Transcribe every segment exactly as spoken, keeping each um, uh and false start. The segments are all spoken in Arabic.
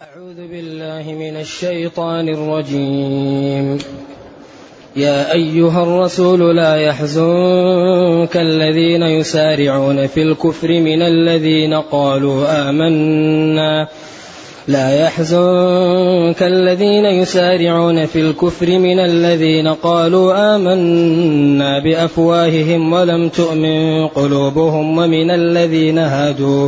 أعوذ بالله من الشيطان الرجيم. يا أيها الرسول لا يحزنك الذين يسارعون في الكفر من الذين قالوا آمنا لا يحزنك الذين يسارعون في الكفر من الذين قالوا آمنا بأفواههم ولم تؤمن قلوبهم ومن الذين هادوا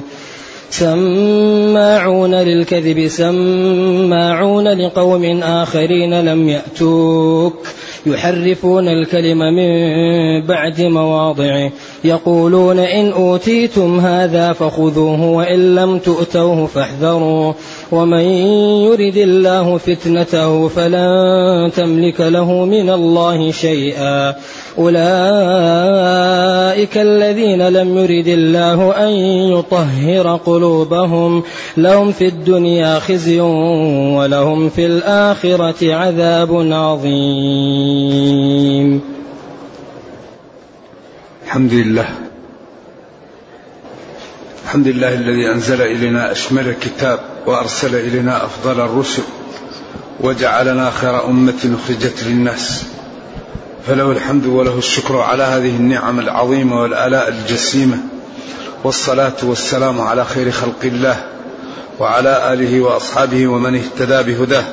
سماعون للكذب سماعون لقوم آخرين لم يأتوك يحرفون الكلم من بعد مواضعه يقولون إن أوتيتم هذا فخذوه وإن لم تؤتوه فاحذروا ومن يرد الله فتنته فلن تملك له من الله شيئا أولئك الذين لم يرد الله أن يطهر قلوبهم لهم في الدنيا خزي ولهم في الآخرة عذاب عظيم. الحمد لله الحمد لله الذي أنزل إلينا أشمل الكتاب وأرسل إلينا أفضل الرسل وجعلنا خير أمة أخرجت للناس، فله الحمد وله الشكر على هذه النعم العظيمة والآلاء الجسيمة، والصلاة والسلام على خير خلق الله وعلى آله وأصحابه ومن اهتدى بهداه.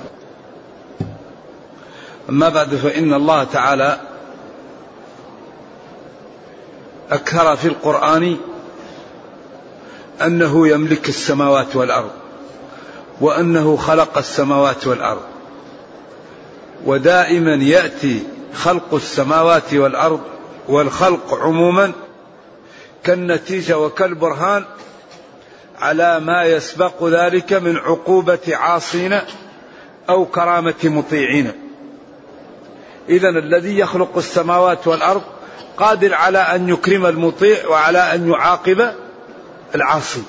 أما بعد، فإن الله تعالى أكثر في القرآن أنه يملك السماوات والأرض وأنه خلق السماوات والأرض، ودائما يأتي خلق السماوات والأرض والخلق عموما كالنتيجة وكالبرهان على ما يسبق ذلك من عقوبة عاصين أو كرامة مطيعين. إذن الذي يخلق السماوات والأرض قادر على أن يكرم المطيع وعلى أن يعاقب العاصي.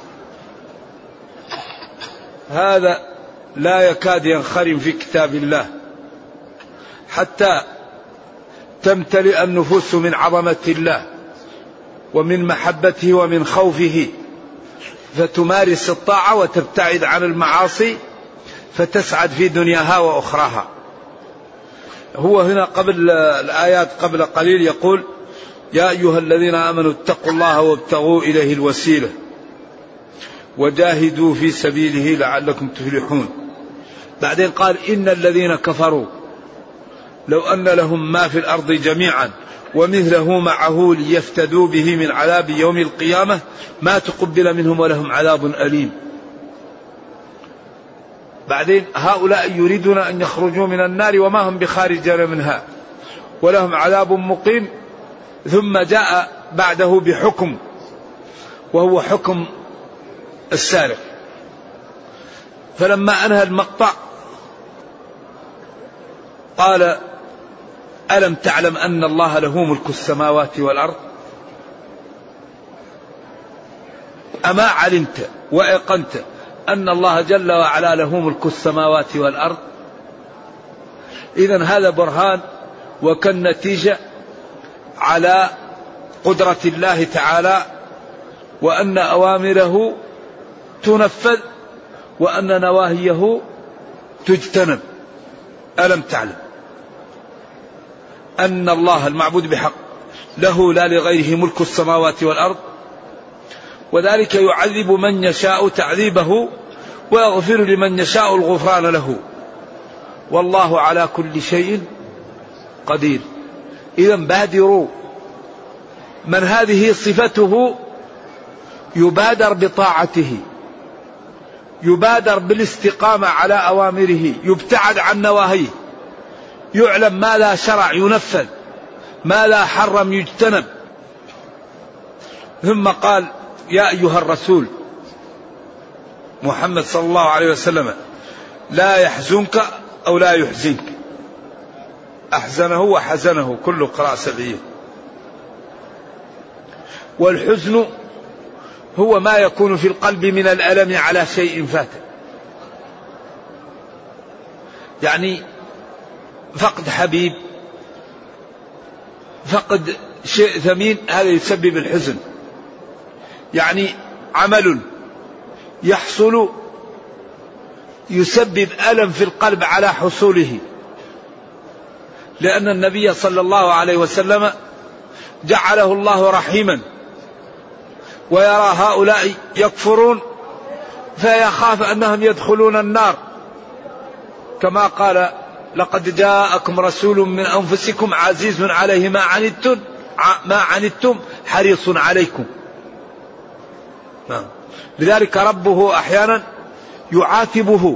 هذا لا يكاد ينخرم في كتاب الله حتى تمتلئ النفوس من عظمة الله ومن محبته ومن خوفه، فتمارس الطاعة وتبتعد عن المعاصي فتسعد في دنياها وأخراها. هو هنا قبل الآيات قبل قليل يقول: يا أيها الذين آمنوا اتقوا الله وابتغوا إليه الوسيلة وجاهدوا في سبيله لعلكم تفلحون. بعدين قال: إن الذين كفروا لو أن لهم ما في الأرض جميعا ومثله معه ليفتدوا به من عذاب يوم القيامة ما تقبل منهم ولهم عذاب أليم. بعدين هؤلاء يريدون أن يخرجوا من النار وما هم بخارجين منها ولهم عذاب مقيم. ثم جاء بعده بحكم وهو حكم السارق. فلما أنهى المقطع قال: ألم تعلم أن الله له ملك السماوات والأرض؟ أما علمت وأيقنت أن الله جل وعلا له ملك السماوات والأرض؟ إذن هذا برهان وكالنتيجة على قدرة الله تعالى، وأن أوامره تنفذ وأن نواهيه تجتنب. ألم تعلم أن الله المعبود بحق له لا لغيره ملك السماوات والأرض، وذلك يعذب من يشاء تعذيبه ويغفر لمن يشاء الغفران له، والله على كل شيء قدير. إذن بادروا، من هذه صفته يبادر بطاعته، يبادر بالاستقامة على أوامره، يبتعد عن نواهيه، يعلم ما لا شرع ينفذ، ما لا حرم يجتنب. ثم قال: يا أيها الرسول محمد صلى الله عليه وسلم لا يحزنك أو لا يحزنك، أحزنه وحزنه كل قراءة سبعية. والحزن هو ما يكون في القلب من الألم على شيء فات، يعني فقد حبيب، فقد شيء ثمين، هذا يسبب الحزن. يعني عمل يحصل يسبب ألم في القلب على حصوله، لأن النبي صلى الله عليه وسلم جعله الله رحيما، ويرى هؤلاء يكفرون فيخاف أنهم يدخلون النار، كما قال لقد جاءكم رسول من أنفسكم عزيز عليه ما عنتم ما عنتم حريص عليكم. لذلك ربه أحيانا يعاتبه،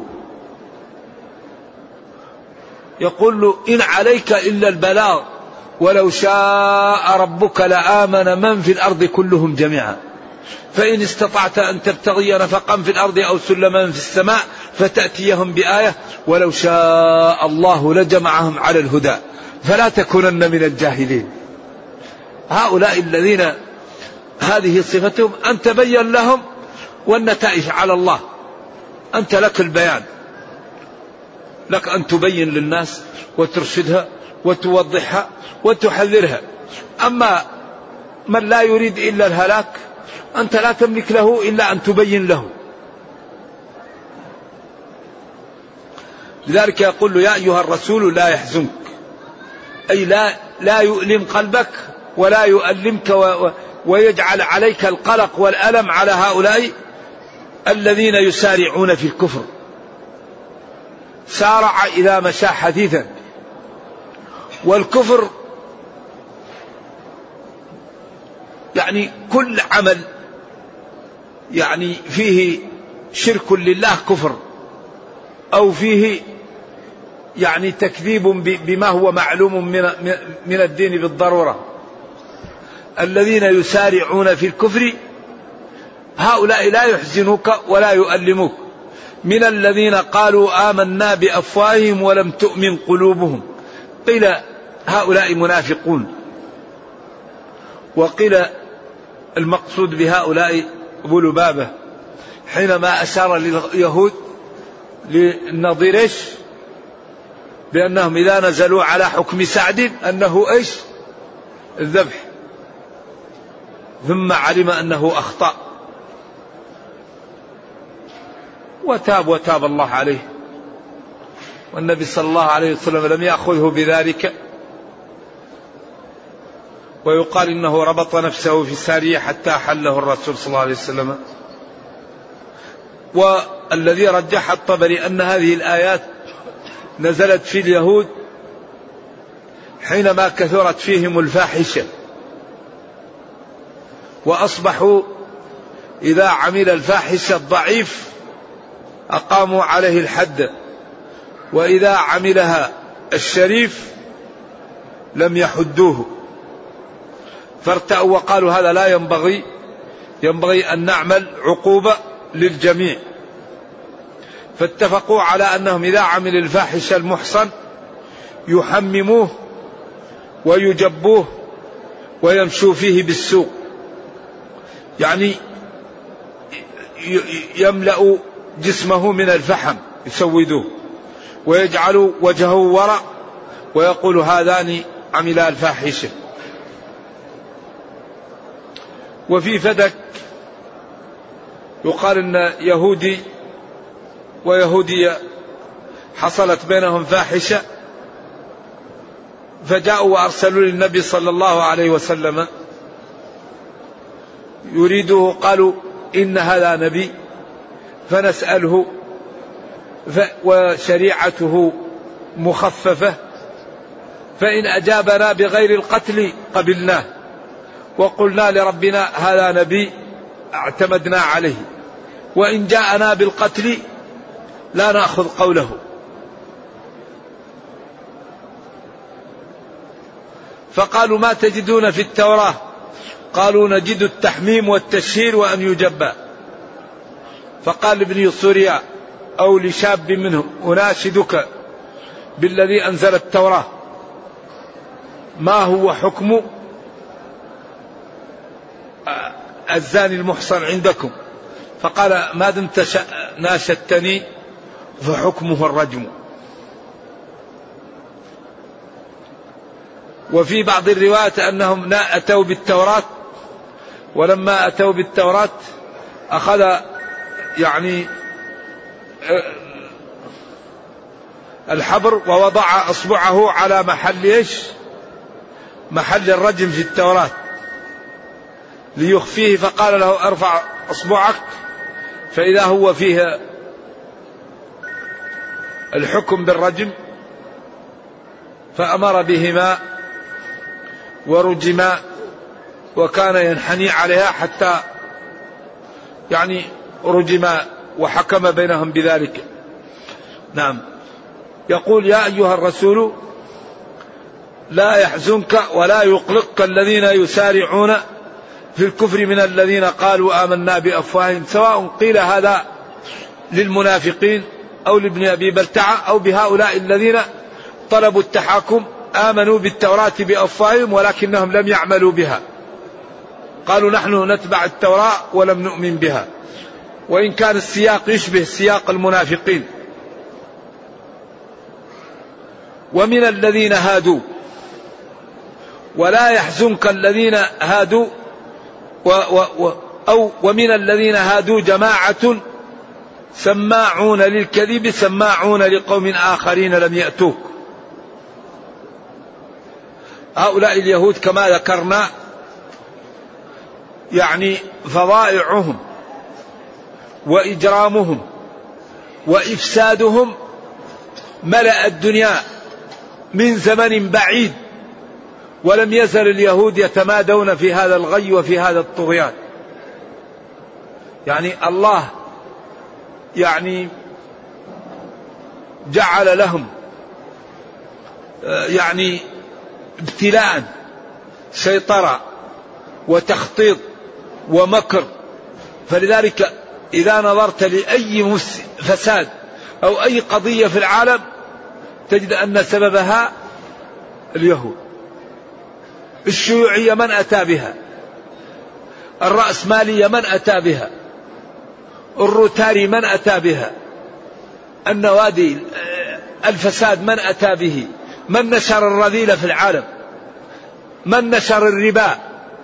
يقول له إن عليك إلا البلاغ ولو شاء ربك لآمن من في الأرض كلهم جميعا فإن استطعت أن تبتغي نفقا في الأرض أو سلما في السماء فتأتيهم بآية ولو شاء الله لجمعهم على الهدى فلا تكونن من الجاهلين. هؤلاء الذين هذه صفتهم أن تبين لهم، والنتائج على الله، أنت لك البيان، لك أن تبين للناس وترشدها وتوضحها وتحذرها. أما من لا يريد إلا الهلاك أنت لا تملك له إلا أن تبين له. لذلك يقول له يا أيها الرسول لا يحزنك، أي لا لا يؤلم قلبك ولا يؤلمك ويجعل عليك القلق والألم على هؤلاء الذين يسارعون في الكفر. سارع إذا مشى حثيثا، والكفر يعني كل عمل يعني فيه شرك لله كفر، أو فيه يعني تكذيب بما هو معلوم من من الدين بالضرورة. الذين يسارعون في الكفر هؤلاء لا يحزنوك ولا يؤلموك، من الذين قالوا آمنا بأفواههم ولم تؤمن قلوبهم، قيل هؤلاء منافقون، وقيل المقصود بهؤلاء أبو لبابة حينما أشار لليهود للنظير إيش بأنهم إذا نزلوا على حكم سعد أنه إيش الذبح، ثم علم أنه أخطأ وتاب وتاب الله عليه، والنبي صلى الله عليه وسلم لم يأخذه بذلك، ويقال إنه ربط نفسه في السارية حتى حله الرسول صلى الله عليه وسلم. والذي رجح الطبري أن هذه الآيات نزلت في اليهود حينما كثرت فيهم الفاحشة، وأصبحوا إذا عمل الفاحشة الضعيف أقاموا عليه الحد، وإذا عملها الشريف لم يحدوه، فارتأوا وقالوا هذا لا ينبغي، ينبغي أن نعمل عقوبة للجميع، فاتفقوا على أنهم إذا عمل الفاحشة المحصن يحمموه ويجبوه ويمشوا فيه بالسوق، يعني يملأ جسمه من الفحم يسودوه ويجعلوا وجهه وراء ويقول هذان عملا الفاحشة. وفي فدك يقال ان يهودي ويهودية حصلت بينهم فاحشة، فجاءوا وأرسلوا للنبي صلى الله عليه وسلم يريدوه، قالوا إن هذا نبي فنسأله وشريعته مخففة، فإن أجابنا بغير القتل قبلناه، وقلنا لربنا هذا نبي اعتمدنا عليه، وإن جاءنا بالقتل لا نأخذ قوله. فقالوا ما تجدون في التوراة؟ قالوا نجد التحميم والتشهير وأن يجبى. فقال لابن سوريا أو لشاب منهم أناشدك بالذي أنزل التوراة ما هو حكم الزاني المحصن عندكم؟ فقال ما دمت ناشدتني فحكمه الرجم. وفي بعض الروايات أنهم أتوا بالتوراة، ولما أتوا بالتوراة أخذ يعني الحبر ووضع أصبعه على محل إيش؟ محل الرجم في التوراة ليخفيه، فقال له ارفع أصبعك، فإذا هو فيه الحكم بالرجم، فأمر بهما ورجما، وكان ينحني عليها حتى يعني رجما وحكم بينهم بذلك. نعم. يقول يا أيها الرسول لا يحزنك ولا يقلقك الذين يسارعون في الكفر من الذين قالوا آمنا بأفواههم، سواء قيل هذا للمنافقين أو لابن أبي بلتعة أو بهؤلاء الذين طلبوا التحاكم، آمنوا بالتوراة بأفواههم ولكنهم لم يعملوا بها، قالوا نحن نتبع التوراة ولم نؤمن بها، وإن كان السياق يشبه سياق المنافقين. ومن الذين هادوا، ولا يحزنك الذين هادوا و و و أو ومن الذين هادوا جماعة سماعون للكذب سماعون لقوم آخرين لم يأتوك. هؤلاء اليهود كما ذكرنا يعني فظائعهم وإجرامهم وإفسادهم ملأ الدنيا من زمن بعيد، ولم يزل اليهود يتمادون في هذا الغي وفي هذا الطغيان. يعني الله يعني جعل لهم يعني ابتلاء سيطرة وتخطيط ومكر، فلذلك إذا نظرت لأي فساد أو أي قضية في العالم تجد أن سببها اليهود. الشيوعية من أتى بها، الرأسمالية من أتى بها، الروتاري من أتى بها، النوادي الفساد من أتى به، من نشر الرذيلة في العالم، من نشر الربا،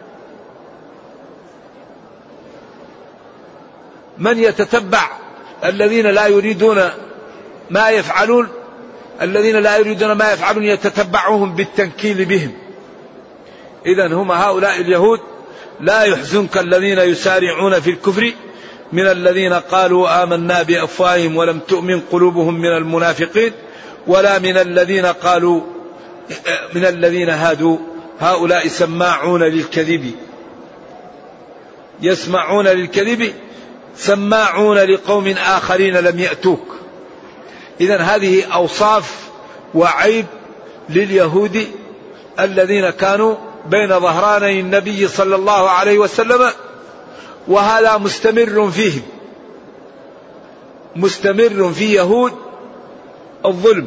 من يتتبع الذين لا يريدون ما يفعلون، الذين لا يريدون ما يفعلون يتتبعهم بالتنكيل بهم. إذن هم هؤلاء اليهود لا يحزنك الذين يسارعون في الكفر من الذين قالوا آمنا بأفواههم ولم تؤمن قلوبهم من المنافقين، ولا من الذين قالوا من الذين هادوا، هؤلاء سماعون للكذب يسمعون للكذب سماعون لقوم آخرين لم يأتوك. إذن هذه أوصاف وعيب لليهود الذين كانوا بين ظهراني النبي صلى الله عليه وسلم، وهذا مستمر فيهم، مستمر في يهود الظلم،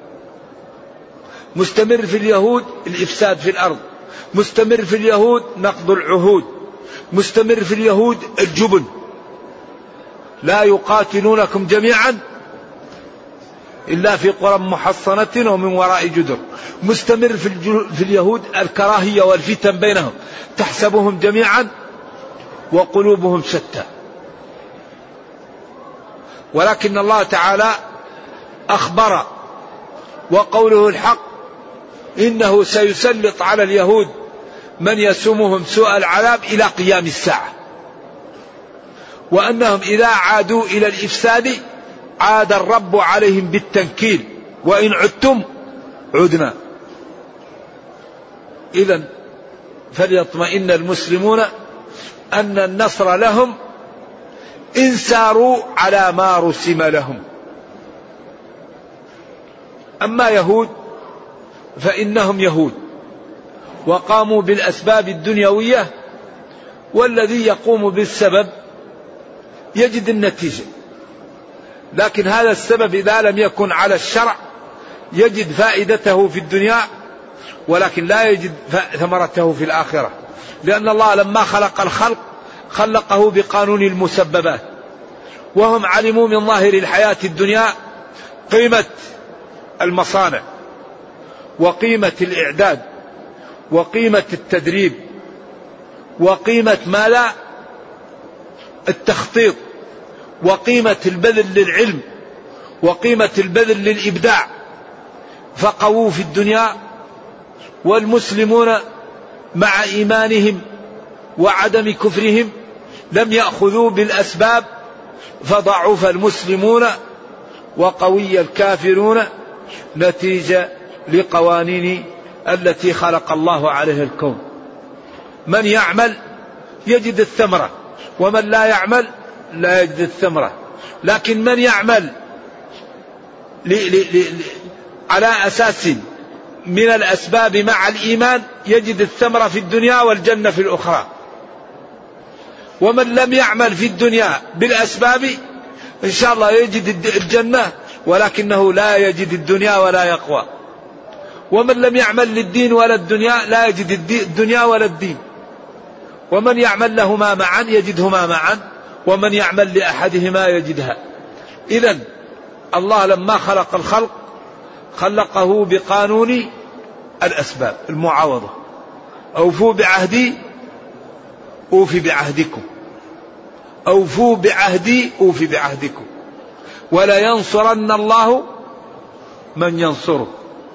مستمر في اليهود الإفساد في الأرض، مستمر في اليهود نقض العهود، مستمر في اليهود الجبن، لا يقاتلونكم جميعا إلا في قرى محصنة ومن وراء جدر، مستمر في, في اليهود الكراهية والفتن بينهم، تحسبهم جميعا وقلوبهم شتى. ولكن الله تعالى أخبر وقوله الحق إنه سيسلط على اليهود من يسومهم سوء العذاب إلى قيام الساعة، وأنهم إذا عادوا إلى الإفساد عاد الرب عليهم بالتنكيل، وإن عدتم عدنا. إذن فليطمئن المسلمون أن النصر لهم إن ساروا على ما رسم لهم. أما يهود فإنهم يهود وقاموا بالأسباب الدنيوية، والذي يقوم بالسبب يجد النتيجة، لكن هذا السبب إذا لم يكن على الشرع يجد فائدته في الدنيا ولكن لا يجد ثمرته في الآخرة، لأن الله لما خلق الخلق خلقه بقانون المسببات، وهم علموا من ظاهر الحياة الدنيا قيمة المصانع وقيمة الإعداد وقيمة التدريب وقيمة ما لا التخطيط وقيمة البذل للعلم وقيمة البذل للإبداع فقووا في الدنيا، والمسلمون مع إيمانهم وعدم كفرهم لم يأخذوا بالأسباب، فضعف المسلمون وقوي الكافرون نتيجة لقوانين التي خلق الله عليها الكون. من يعمل يجد الثمرة، ومن لا يعمل لا يجد الثمرة. لكن من يعمل لي لي لي على أساس من الأسباب مع الإيمان يجد الثمرة في الدنيا والجنة في الأخرى. ومن لم يعمل في الدنيا بالأسباب إن شاء الله يجد الجنة، ولكنه لا يجد الدنيا ولا يقوى. ومن لم يعمل للدين ولا الدنيا لا يجد الدنيا ولا الدين. ومن يعمل لهما معا يجدهما معا، ومن يعمل لأحدهما يجدها. إذن الله لما خلق الخلق خلقه بقانون الأسباب المعاوضة. أوفوا بعهدي أوفي بعهدكم، أوفوا بعهدي أوفي بعهدكم، ولا ينصرن الله من ينصره.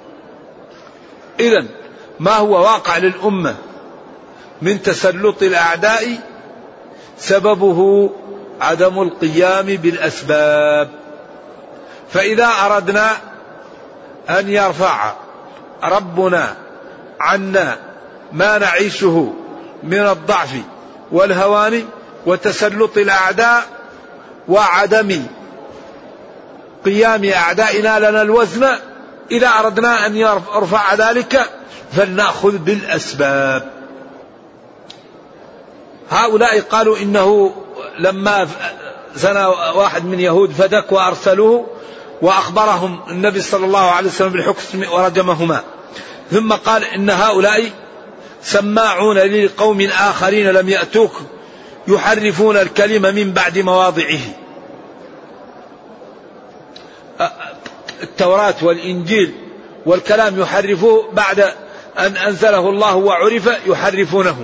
إذن ما هو واقع للأمة من تسلط الأعداء سببه عدم القيام بالأسباب. فإذا أردنا أن يرفع ربنا عنا ما نعيشه من الضعف والهوان وتسلط الأعداء وعدم قيام أعدائنا لنا الوزن، إذا أردنا أن يرفع ذلك فلنأخذ بالأسباب. هؤلاء قالوا إنه لما زنى واحد من يهود فدك وأرسلوه وأخبرهم النبي صلى الله عليه وسلم بالحكم ورجمهما، ثم قال إن هؤلاء سماعون لقوم آخرين لم يأتوك يحرفون الكلمة من بعد مواضعه. التوراة والإنجيل والكلام يحرفوه بعد أن أنزله الله وعرف يحرفونه،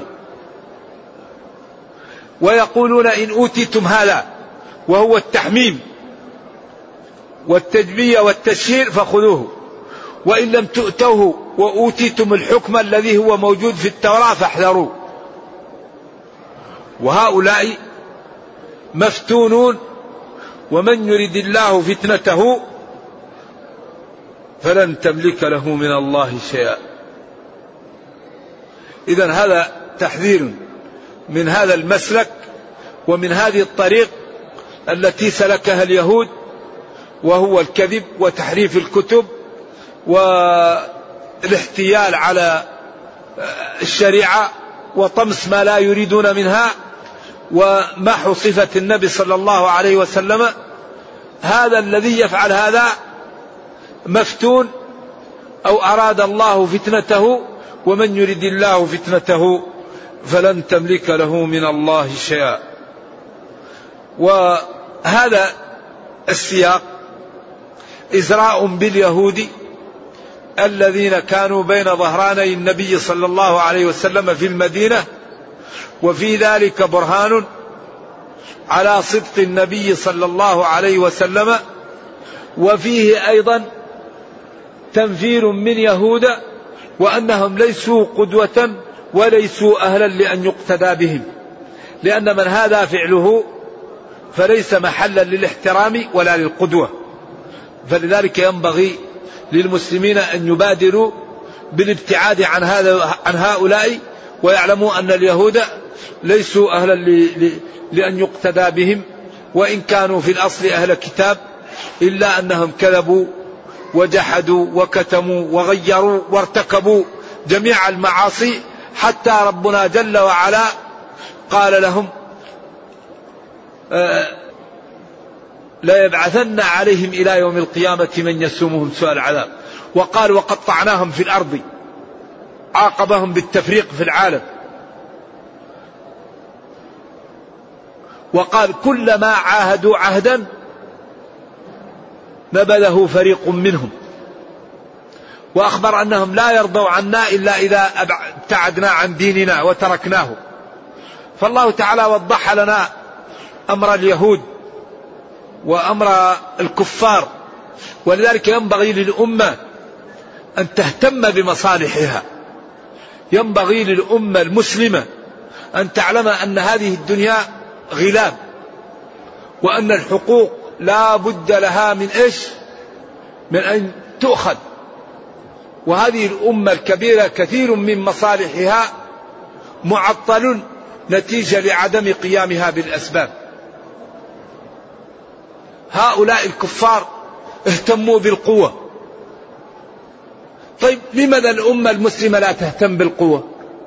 ويقولون إن أوتيتم هذا وهو التحميم والتجبية والتشهير فخذوه، وإن لم تؤتوه وأوتيتم الحكم الذي هو موجود في التوراة فاحذروا. وهؤلاء مفتونون، ومن يرد الله فتنته فلن تملك له من الله شيئا. إذن هذا تحذير من هذا المسلك ومن هذه الطريق التي سلكها اليهود، وهو الكذب وتحريف الكتب والاحتيال على الشريعة وطمس ما لا يريدون منها ومحو صفة النبي صلى الله عليه وسلم. هذا الذي يفعل هذا مفتون أو أراد الله فتنته، ومن يرد الله فتنته فلن تملك له من الله شيئا. وهذا السياق إزراء باليهود الذين كانوا بين ظهراني النبي صلى الله عليه وسلم في المدينة، وفي ذلك برهان على صدق النبي صلى الله عليه وسلم، وفيه أيضا تنفير من يهود وأنهم ليسوا قدوة وليسوا أهلا لأن يقتدى بهم، لأن من هذا فعله فليس محلا للاحترام ولا للقدوة. فلذلك ينبغي للمسلمين أن يبادروا بالابتعاد عن هذا عن هؤلاء، ويعلموا أن اليهود ليسوا أهلا لأن يقتدى بهم، وإن كانوا في الأصل أهل كتاب، إلا أنهم كذبوا وجحدوا وكتموا وغيروا وارتكبوا جميع المعاصي، حتى ربنا جل وعلا قال لهم آه لا يبعثن عليهم إلى يوم القيامة من يسومهم سوء العذاب. وقال وقطعناهم في الأرض، عاقبهم بالتفريق في العالم. وقال كلما عاهدوا عهدا نبذه فريق منهم، وأخبر أنهم لا يرضوا عنا إلا إذا ابتعدنا عن ديننا وتركناه. فالله تعالى وضح لنا أمر اليهود وأمر الكفار، ولذلك ينبغي للأمة أن تهتم بمصالحها. ينبغي للأمة المسلمة أن تعلم أن هذه الدنيا غلاب، وأن الحقوق لا بد لها من إيش؟ من أن تؤخذ. وهذه الأمة الكبيرة كثير من مصالحها معطل نتيجة لعدم قيامها بالأسباب. هؤلاء الكفار اهتموا بالقوة. طيب لماذا الأمة المسلمة لا تهتم بالقوة؟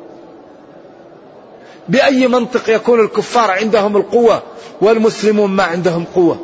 بأي منطق يكون الكفار عندهم القوة والمسلمون ما عندهم قوة؟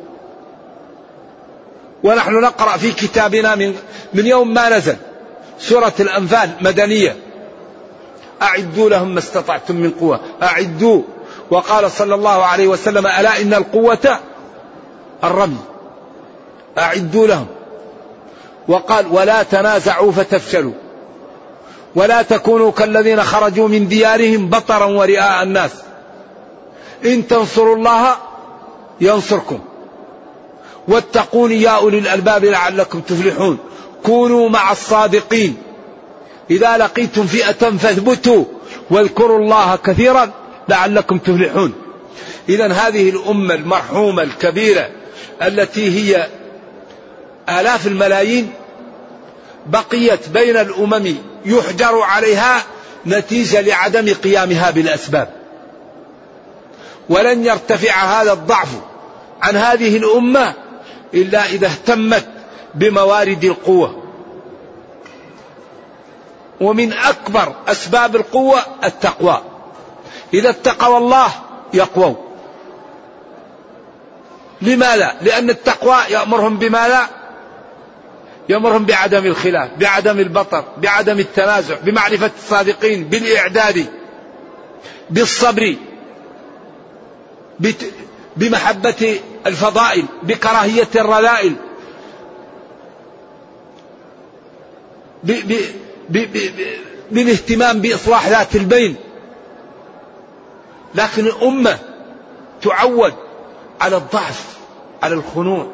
ونحن نقرأ في كتابنا من, من يوم ما نزل سورة الأنفال مدنية: أعدوا لهم ما استطعتم من قوة، أعدوا. وقال صلى الله عليه وسلم: ألا إن القوة الرمي، أعدوا لهم. وقال: ولا تنازعوا فتفشلوا ولا تكونوا كالذين خرجوا من ديارهم بطرا ورئاء الناس، إن تنصروا الله ينصركم واتقون يا أولي الألباب لعلكم تفلحون. كونوا مع الصادقين، إذا لقيتم فئة فاثبتوا واذكروا الله كثيرا لعلكم تفلحون. إذن هذه الأمة المرحومة الكبيرة التي هي آلاف الملايين بقيت بين الأمم يحجر عليها نتيجة لعدم قيامها بالأسباب. ولن يرتفع هذا الضعف عن هذه الأمة إلا إذا اهتمت بموارد القوة. ومن أكبر أسباب القوة التقوى. إذا اتقوا الله يقووا. لماذا؟ لأن التقوى يأمرهم بما لا يأمرهم بعدم الخلاف، بعدم البطر، بعدم التنازع، بمعرفة الصادقين، بالإعداد، بالصبر، بمحبة الفضائل، بكراهية الرذائل، بالاهتمام بإصلاح ذات البين. لكن الأمة تعود على الضعف، على الخنوع،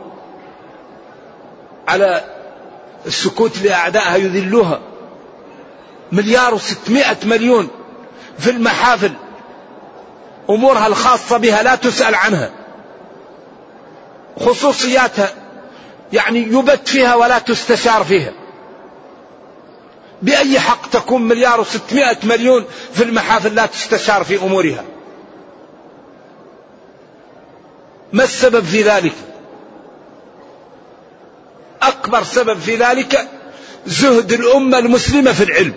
على السكوت لأعدائها يذلوها. مليار وستمائة مليون في المحافل، أمورها الخاصة بها لا تسأل عنها، خصوصياتها يعني يبت فيها ولا تستشار فيها. بأي حق تكون مليار وستمائة مليون في المحافل لا تستشار في أمورها؟ ما السبب في ذلك؟ أكبر سبب في ذلك زهد الأمة المسلمة في العلم،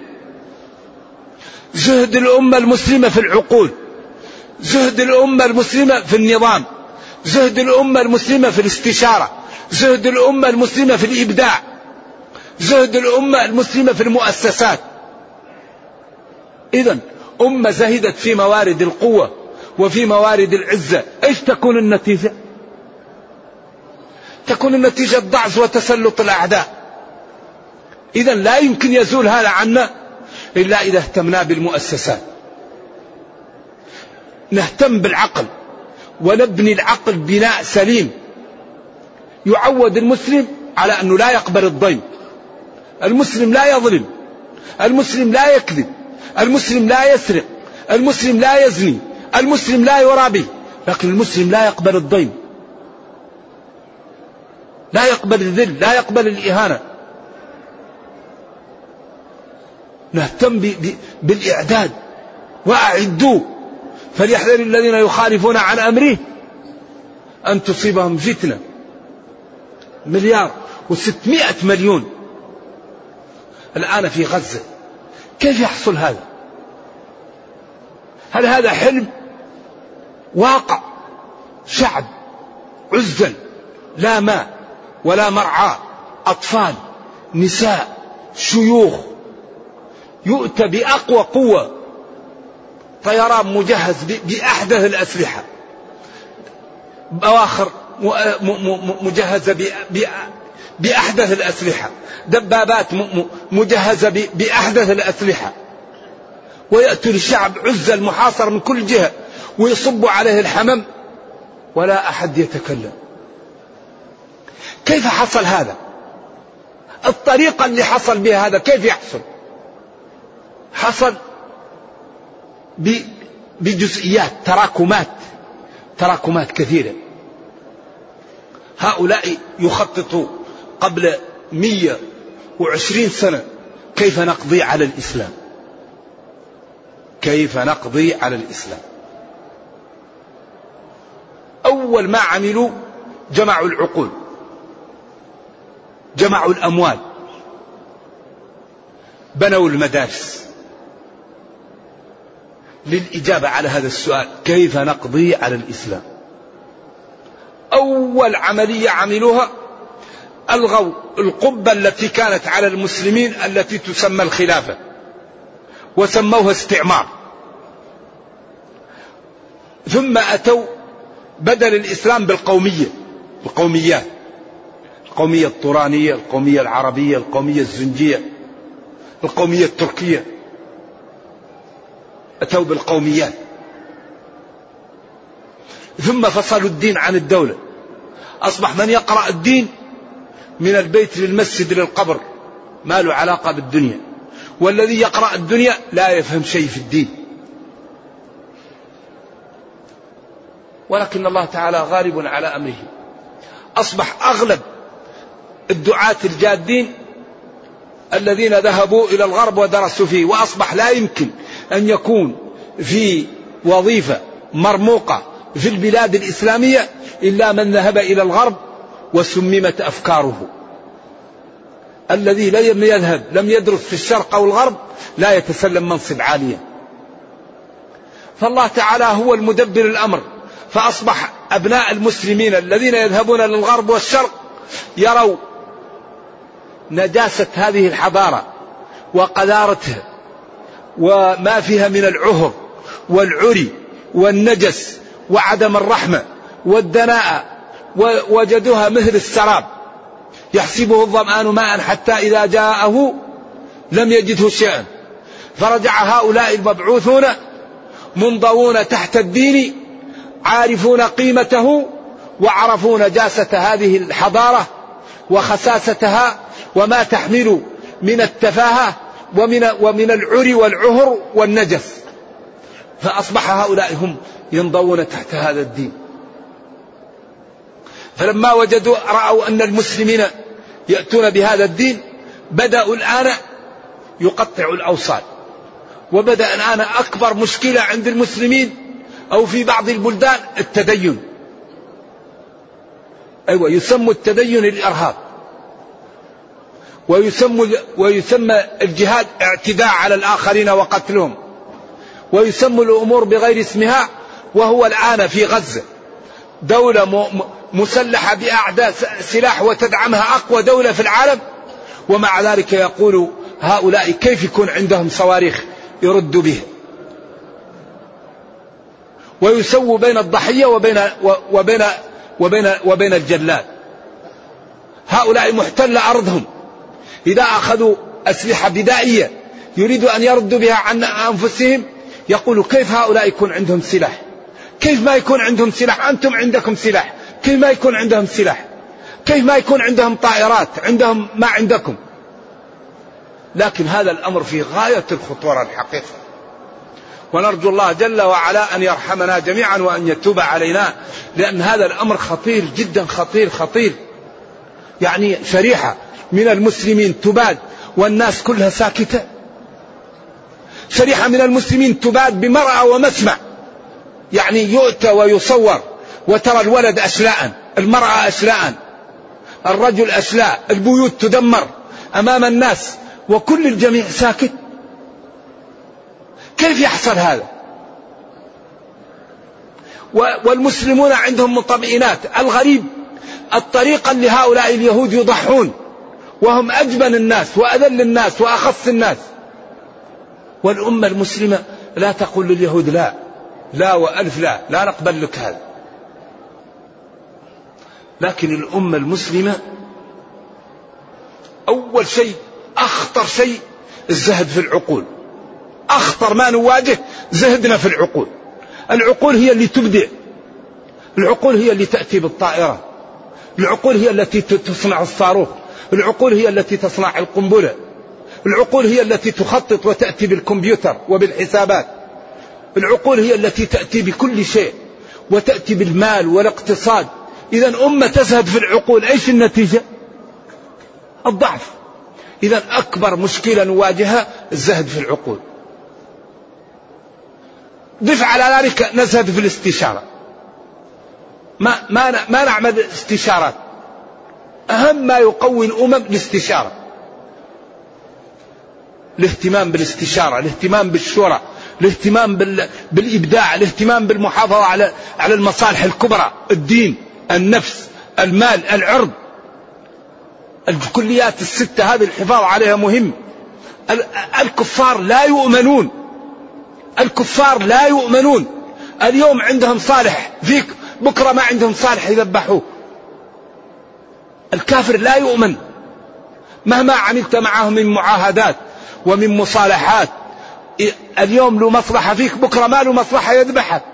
زهد الأمة المسلمة في العقول، زهد الأمة المسلمة في النظام، زهد الأمة المسلمة في الاستشارة، زهد الأمة المسلمة في الإبداع، زهد الأمة المسلمة في المؤسسات. إذن أمة زهدت في موارد القوة وفي موارد العزة، إيش تكون النتيجة؟ تكون النتيجة ضعف وتسلط الأعداء. إذن لا يمكن يزول هذا عنا إلا إذا اهتمنا بالمؤسسات. نهتم بالعقل ونبني العقل بناء سليم يعود المسلم على أنه لا يقبل الضيم. المسلم لا يظلم، المسلم لا يكذب، المسلم لا يسرق، المسلم لا يزني، المسلم لا يرابي، لكن المسلم لا يقبل الضيم، لا يقبل الذل، لا يقبل الإهانة. نهتم ب... ب... بالإعداد. وأعدوا فليحذر الذين يخالفون عن أمره أن تصيبهم فتنة. مليار وستمائة مليون الآن في غزة، كيف يحصل هذا؟ هل هذا حلم؟ واقع. شعب عزل، لا ماء ولا مرعى، أطفال، نساء، شيوخ، يؤتى بأقوى قوة، طيران مجهز بأحدث الأسلحة، بواخر مجهزة بأحدث الأسلحة، دبابات مجهزة بأحدث الأسلحة، ويأتي الشعب عزل محاصر من كل جهة ويصب عليه الحمم ولا أحد يتكلم. كيف حصل هذا؟ الطريقة اللي حصل بها هذا كيف يحصل؟ حصل بجزئيات، تراكمات تراكمات كثيرة. هؤلاء يخططوا قبل مئة وعشرين سنة كيف نقضي على الإسلام، كيف نقضي على الإسلام. أول ما عملوا جمعوا العقول، جمعوا الأموال، بنوا المدارس للإجابة على هذا السؤال كيف نقضي على الإسلام. أول عملية عملوها ألغوا القبة التي كانت على المسلمين التي تسمى الخلافة وسموها استعمار، ثم أتوا بدل الإسلام بالقومية، القوميات، القومية الطورانية، القومية العربية، القومية الزنجية، القومية التركية، أتوا بالقوميات. ثم فصلوا الدين عن الدولة، أصبح من يقرأ الدين من البيت للمسجد للقبر ما له علاقة بالدنيا، والذي يقرأ الدنيا لا يفهم شيء في الدين. ولكن الله تعالى غالب على أمره، أصبح أغلب الدعاة الجادين الذين ذهبوا إلى الغرب ودرسوا فيه، وأصبح لا يمكن أن يكون في وظيفة مرموقة في البلاد الإسلامية إلا من ذهب إلى الغرب وسممت أفكاره. الذي لم يذهب لم يدرس في الشرق أو الغرب لا يتسلم منصب عاليا. فالله تعالى هو المدبر الأمر، فأصبح أبناء المسلمين الذين يذهبون للغرب والشرق يروا نجاسة هذه الحضارة وقذارتها وما فيها من العهر والعري والنجس وعدم الرحمة والدناءة، ووجدوها مثل السراب يحسبه الظمآن ماء حتى إذا جاءه لم يجده شيئا. فرجع هؤلاء المبعوثون منضوون تحت الدين عارفون قيمته وعرفوا نجاسة هذه الحضارة وخساستها وما تحمل من التفاهة ومن, ومن العري والعهر والنجس. فأصبح هؤلاء هم ينضوون تحت هذا الدين. فلما وجدوا رأوا أن المسلمين يأتون بهذا الدين بدأوا الآن يقطعوا الأوصال. وبدأ الآن أكبر مشكلة عند المسلمين أو في بعض البلدان التدين. أيوة، يسمى التدين الإرهاب، ويسمى, ويسمى الجهاد اعتداء على الآخرين وقتلهم، ويسمى الأمور بغير اسمها. وهو الآن في غزة دولة مسلحة بأعداء سلاح وتدعمها أقوى دولة في العالم، ومع ذلك يقول هؤلاء كيف يكون عندهم صواريخ يردوا بها، ويسووا بين الضحية وبين, وبين, وبين, وبين الجلاد. هؤلاء محتل أرضهم، إذا أخذوا أسلحة بدائية يريدوا أن يردوا بها عن أنفسهم يقولوا كيف هؤلاء يكون عندهم سلاح؟ كيف ما يكون عندهم سلاح؟ أنتم عندكم سلاح، كيف ما يكون عندهم سلاح؟ كيف ما يكون عندهم طائرات عندهم ما عندكم؟ لكن هذا الأمر في غاية الخطورة الحقيقة، ونرجو الله جل وعلا أن يرحمنا جميعا وأن يتوب علينا، لأن هذا الأمر خطير جدا، خطير خطير. يعني شريحة من المسلمين تباد والناس كلها ساكتة، شريحة من المسلمين تباد بمرأى ومسمع، يعني يؤتى ويصور وترى الولد أشلاء، المرأة أشلاء، الرجل أشلاء، البيوت تدمر أمام الناس وكل الجميع ساكت. كيف يحصل هذا؟ والمسلمون عندهم مطمئنات. الغريب الطريقة اللي هؤلاء اليهود يضحون وهم أجبن الناس وأذل الناس وأخص الناس، والأمة المسلمة لا تقول لليهود لا لا وألف لا لا نقبل لك هذا. لكن الأمة المسلمة أول شيء أخطر شيء الزهد في العقول. أخطر ما نواجه زهدنا في العقول. العقول هي اللي تبدع، العقول هي اللي تأتي بالطائرة، العقول هي التي تصنع الصاروخ، العقول هي التي تصنع القنبلة، العقول هي التي تخطط وتأتي بالكمبيوتر وبالحسابات، العقول هي التي تأتي بكل شيء وتأتي بالمال والاقتصاد. إذا أمة تزهد في العقول، إيش النتيجة؟ الضعف. إذا أكبر مشكلة نواجهها الزهد في العقول. ضف على ذلك نزهد في الاستشارة، ما, ما, ما نعمل استشارات. أهم ما يقوي الأمم الاستشارة، الاهتمام بالاستشارة، الاهتمام بالشورى، الاهتمام بالإبداع، الاهتمام بالمحافظة على على المصالح الكبرى، الدين، النفس، المال، العرض. الكليات الستة هذه الحفاظ عليها مهم. الكفار لا يؤمنون، الكفار لا يؤمنون. اليوم عندهم صالح فيك، بكرة ما عندهم صالح يذبحوه. الكافر لا يؤمن مهما عملت معه من معاهدات ومن مصالحات. اليوم له مصلحة فيك، بكرة ما له مصلحة يذبحك.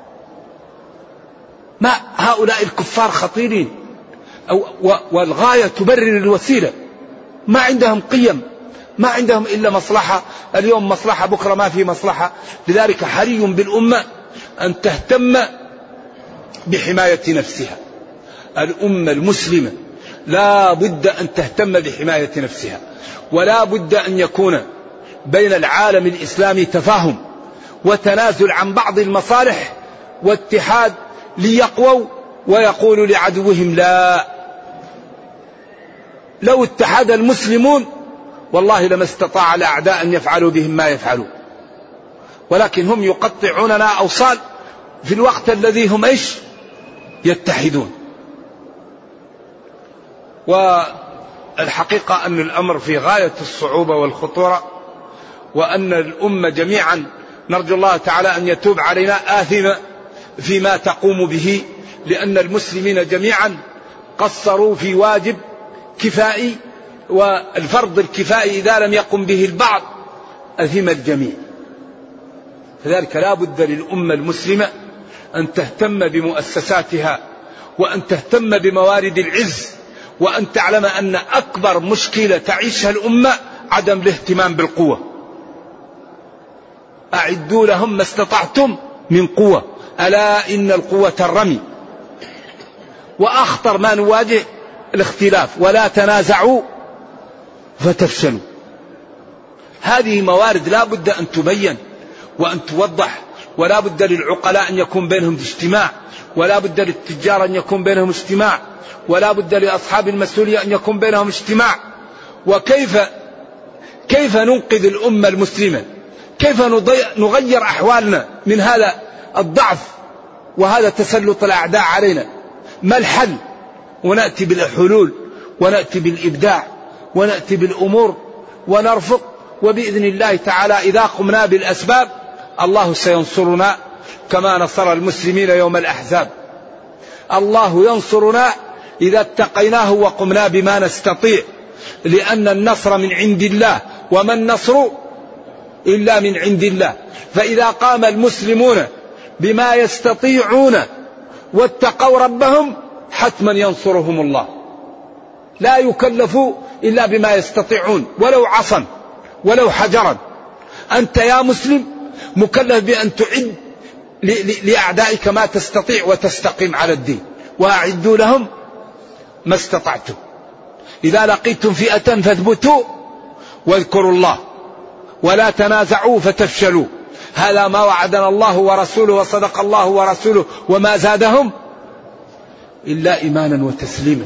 ما هؤلاء الكفار خطيرين، والغاية تبرر الوسيلة. ما عندهم قيم، ما عندهم إلا مصلحة. اليوم مصلحة، بكرة ما في مصلحة. لذلك حري بالأمة أن تهتم بحماية نفسها. الأمة المسلمة لا بد أن تهتم بحماية نفسها، ولا بد أن يكون بين العالم الإسلامي تفاهم وتنازل عن بعض المصالح واتحاد ليقووا ويقولوا لعدوهم لا. لو اتحد المسلمون والله لما استطاع الأعداء أن يفعلوا بهم ما يفعلون، ولكن هم يقطعوننا أوصال في الوقت الذي هم إيش يتحدون. والحقيقة أن الأمر في غاية الصعوبة والخطورة، وأن الأمة جميعا نرجو الله تعالى أن يتوب علينا آثمة فيما تقوم به، لأن المسلمين جميعا قصروا في واجب كفائي، والفرض الكفائي إذا لم يقم به البعض أثم الجميع. فذلك لا بد للأمة المسلمة أن تهتم بمؤسساتها، وأن تهتم بموارد العز، وأن تعلم أن أكبر مشكلة تعيشها الأمة عدم الاهتمام بالقوة. أعدوا لهم ما استطعتم من قوة، ألا إن القوة الرمي. وأخطر ما نواجه الاختلاف، ولا تنازعوا فتفشلوا. هذه موارد لا بد أن تبين وأن توضح، ولا بد للعقلاء أن يكون بينهم اجتماع، ولا بد للتجار أن يكون بينهم اجتماع، ولا بد لأصحاب المسؤولية أن يكون بينهم اجتماع. وكيف كيف ننقذ الأمة المسلمة؟ كيف نغير أحوالنا من هذا الضعف وهذا تسلط الأعداء علينا؟ ما الحل؟ ونأتي بالحلول، ونأتي بالإبداع، ونأتي بالأمور، ونرفق. وبإذن الله تعالى إذا قمنا بالأسباب الله سينصرنا كما نصر المسلمين يوم الأحزاب. الله ينصرنا إذا اتقيناه وقمنا بما نستطيع، لأن النصر من عند الله، وما النصر إلا من عند الله. فإذا قام المسلمون بما يستطيعون واتقوا ربهم حتما ينصرهم الله. لا يكلفوا إلا بما يستطيعون، ولو عصا ولو حجرا. أنت يا مسلم مكلف بأن تعد لأعدائك ما تستطيع وتستقيم على الدين. وأعدوا لهم ما استطعتم. إذا لقيتم فئة فاثبتوا واذكروا الله ولا تنازعوا فتفشلوا. هذا ما وعدنا الله ورسوله، وصدق الله ورسوله، وما زادهم إلا إيمانا وتسليما.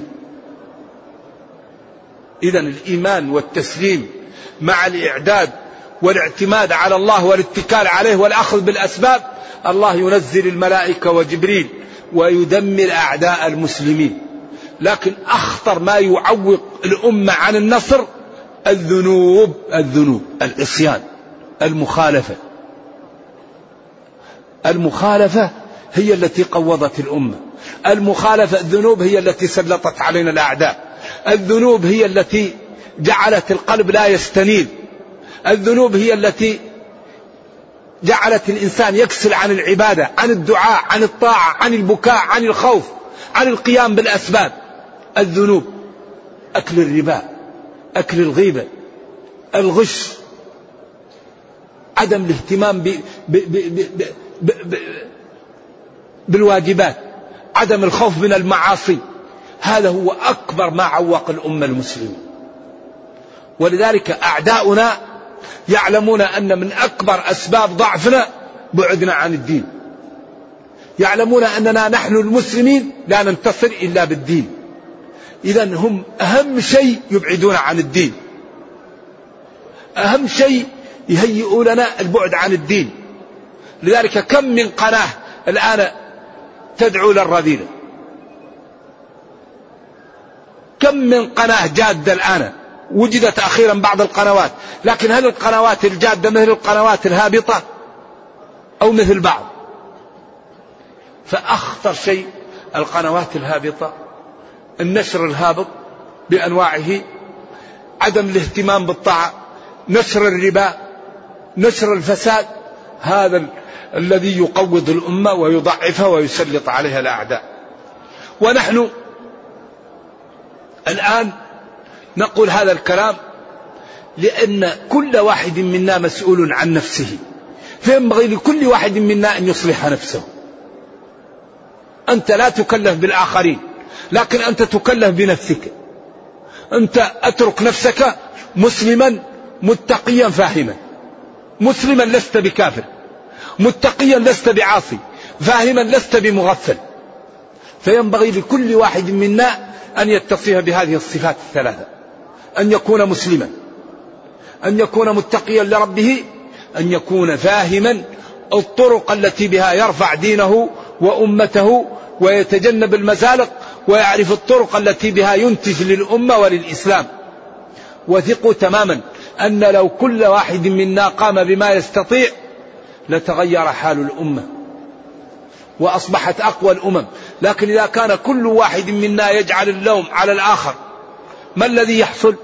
إذن الإيمان والتسليم مع الإعداد والاعتماد على الله والاتكال عليه والأخذ بالأسباب، الله ينزل الملائكة وجبريل ويدمر أعداء المسلمين. لكن أخطر ما يعوق الأمة عن النصر الذنوب، الذنوب العصيان، المخالفة. المخالفة هي التي قوضت الأمة. المخالفة الذنوب هي التي سلطت علينا الأعداء. الذنوب هي التي جعلت القلب لا يستنير. الذنوب هي التي جعلت الإنسان يكسل عن العبادة، عن الدعاء، عن الطاعة، عن البكاء، عن الخوف، عن القيام بالأسباب. الذنوب أكل الربا، أكل الغيبة، الغش، عدم الاهتمام ب ب ب ب ب ب بالواجبات، عدم الخوف من المعاصي. هذا هو أكبر ما عوق الأمة المسلمة. ولذلك أعداؤنا يعلمون أن من أكبر أسباب ضعفنا بعدنا عن الدين. يعلمون أننا نحن المسلمين لا ننتصر إلا بالدين. إذن هم أهم شيء يبعدون عن الدين، أهم شيء يهيئوا لنا البعد عن الدين. لذلك كم من قناة الآن تدعو للرذيلة، كم من قناة جادة الآن وجدت أخيرا بعض القنوات، لكن هل القنوات الجادة مثل القنوات الهابطة أو مثل بعض؟ فأخطر شيء القنوات الهابطة، النشر الهابط بأنواعه، عدم الاهتمام بالطاعة، نشر الربا، نشر الفساد، هذا الذي يقوض الأمة ويضعفها ويسلط عليها الأعداء. ونحن الآن نقول هذا الكلام لأن كل واحد منا مسؤول عن نفسه، فينبغي لكل واحد منا أن يصلح نفسه. أنت لا تكلف بالآخرين، لكن أنت تكلف بنفسك. أنت أترك نفسك مسلما متقيا فاهما. مسلما لست بكافر، متقيا لست بعاصي، فاهما لست بمغفل. فينبغي لكل واحد منا أن يتصف بهذه الصفات الثلاثة: أن يكون مسلما، أن يكون متقيا لربه، أن يكون فاهما الطرق التي بها يرفع دينه وأمته ويتجنب المزالق، ويعرف الطرق التي بها ينتج للأمة وللإسلام. وثقوا تماما أن لو كل واحد منا قام بما يستطيع لتغير حال الأمة وأصبحت أقوى الأمم. لكن إذا كان كل واحد منا يجعل اللوم على الآخر، ما الذي يحصل؟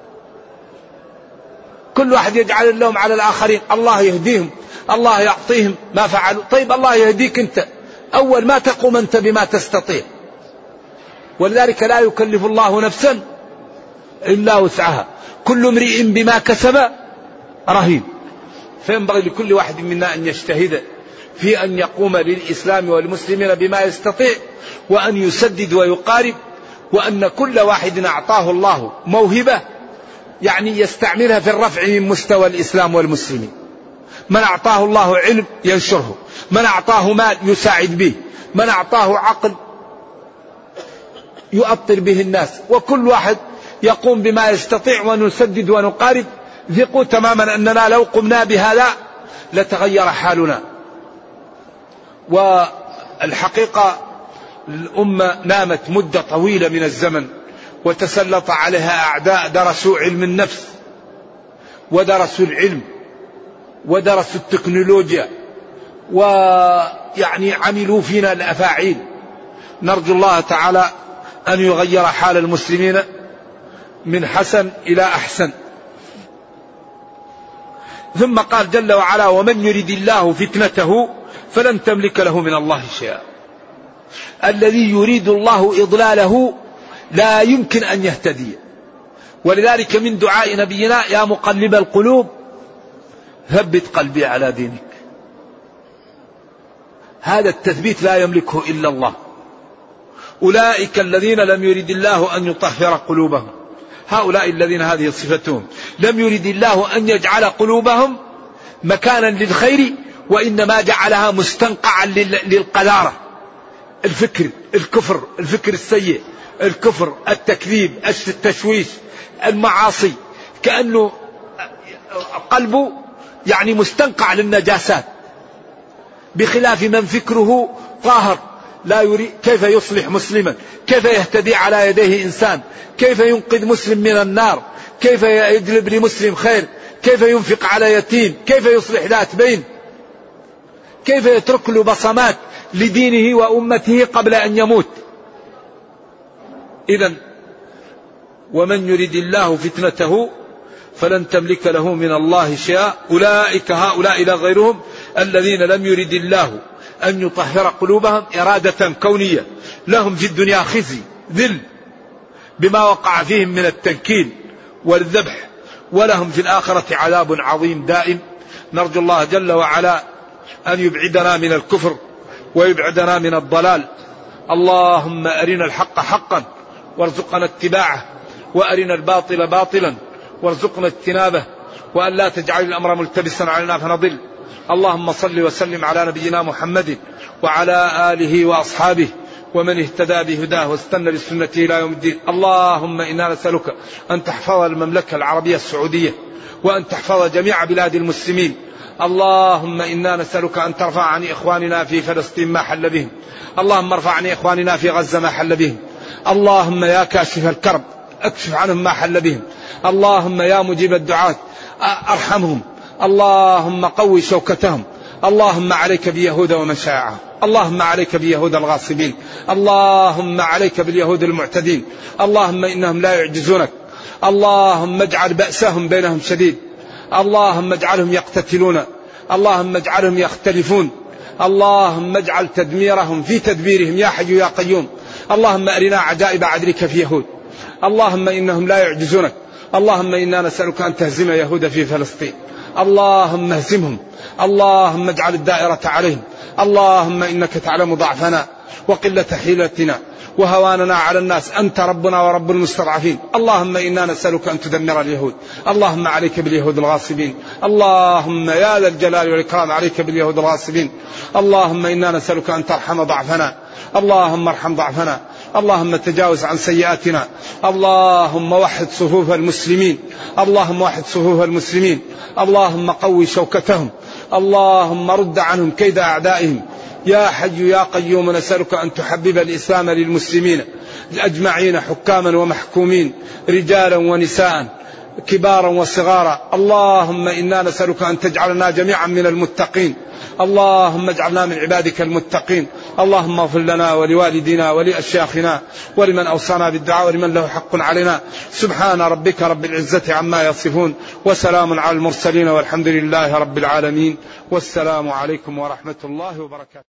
كل واحد يجعل اللوم على الآخرين. الله يهديهم، الله يعطيهم ما فعلوا. طيب الله يهديك أنت، أول ما تقوم أنت بما تستطيع. ولذلك لا يكلف الله نفسا إلا وسعها، كل امرئ بما كسب رهين. فينبغي لكل واحد منا أن يجتهد في أن يقوم للإسلام والمسلمين بما يستطيع، وأن يسدد ويقارب، وأن كل واحد أعطاه الله موهبة يعني يستعملها في الرفع من مستوى الإسلام والمسلمين. من أعطاه الله علم ينشره، من أعطاه مال يساعد به، من أعطاه عقل يؤطر به الناس. وكل واحد يقوم بما يستطيع ونسدد ونقارب. ثقوا تماما أننا لو قمنا بهذا لتغير حالنا. والحقيقة الأمة نامت مدة طويلة من الزمن، وتسلط عليها أعداء درسوا علم النفس، ودرسوا العلم، ودرسوا التكنولوجيا، ويعني عملوا فينا الأفاعيل. نرجو الله تعالى أن يغير حال المسلمين من حسن إلى أحسن. ثم قال جل وعلا: ومن يرد الله فتنته فلن تملك له من الله شيئا. الذي يريد الله إضلاله لا يمكن أن يهتدي. ولذلك من دعاء نبينا: يا مقلب القلوب ثبت قلبي على دينك. هذا التثبيت لا يملكه إلا الله. أولئك الذين لم يرد الله أن يطهر قلوبهم. هؤلاء الذين هذه صفتهم، لم يرد الله أن يجعل قلوبهم مكانا للخير، وإنما جعلها مستنقعا للقذارة. الفكر الكفر، الفكر السيء، الكفر، التكذيب، التشويش، المعاصي، كأنه قلبه يعني مستنقع للنجاسات، بخلاف من فكره طاهر لا يريد. كيف يصلح مسلما، كيف يهتدي على يديه إنسان، كيف ينقذ مسلم من النار، كيف يجلب لمسلم خير، كيف ينفق على يتيم، كيف يصلح ذات بين، كيف يترك له بصمات لدينه وأمته قبل أن يموت. إذن ومن يرد الله فتنته فلن تملك له من الله شيئا. أولئك هؤلاء لا غيرهم الذين لم يرد الله أن يطهر قلوبهم إرادة كونية. لهم في الدنيا خزي ذل بما وقع فيهم من التنكيل والذبح، ولهم في الآخرة عذاب عظيم دائم. نرجو الله جل وعلا أن يبعدنا من الكفر ويبعدنا من الضلال. اللهم أرنا الحق حقا وارزقنا اتباعه، وأرنا الباطل باطلا وارزقنا اجتنابه، وأن لا تجعل الأمر ملتبسا علينا فنضل. اللهم صل وسلم على نبينا محمد وعلى آله وأصحابه ومن اهتدى بهداه واستنى بسنته إلى يوم الدين. اللهم إنا نسألك أن تحفظ المملكة العربية السعودية، وأن تحفظ جميع بلاد المسلمين. اللهم إنا نسألك أن ترفع عن إخواننا في فلسطين ما حل بهم، اللهم ارفع عن إخواننا في غزة ما حل بهم. اللهم يا كاشف الكرب اكشف عنهم ما حل بهم. اللهم يا مجيب الدعاة ارحمهم. اللهم قوي شوكتهم. اللهم عليك بيهود ومن شايعهم. اللهم عليك بيهود الغاصبين. اللهم عليك باليهود المعتدين. اللهم إنهم لا يعجزونك. اللهم اجعل بأسهم بينهم شديد. اللهم اجعلهم يقتتلون. اللهم اجعلهم يختلفون. اللهم اجعل تدميرهم في تدبيرهم يا حي يا قيوم. اللهم أرنا عجائب عدلك في يهود. اللهم إنهم لا يعجزونك. اللهم إنا نسألك أن تهزم يهود في فلسطين. اللهم اهزمهم. اللهم اجعل الدائرة عليهم. اللهم إنك تعلم ضعفنا وقلة حيلتنا وهواننا على الناس، أنت ربنا ورب المستضعفين. اللهم إنا نسألك أن تدمر اليهود. اللهم عليك باليهود الغاصبين. اللهم يا ذا الجلال والإكرام عليك باليهود الغاصبين. اللهم إنا نسألك أن ترحم ضعفنا. اللهم ارحم ضعفنا. اللهم تجاوز عن سيئاتنا. اللهم وحد صفوف المسلمين. اللهم وحد صفوف المسلمين. اللهم قوي شوكتهم. اللهم رد عنهم كيد أعدائهم. يا حي يا قيوم نسألك أن تحبب الإسلام للمسلمين أجمعين، حكاما ومحكومين، رجالا ونساء، كبارا وصغارا. اللهم إنا نسألك أن تجعلنا جميعا من المتقين. اللهم اجعلنا من عبادك المتقين. اللهم اغفر لنا ولوالدينا ولأشياخنا ولمن أوصانا بالدعاء ولمن له حق علينا. سبحان ربك رب العزة عما يصفون، وسلام على المرسلين، والحمد لله رب العالمين، والسلام عليكم ورحمة الله وبركاته.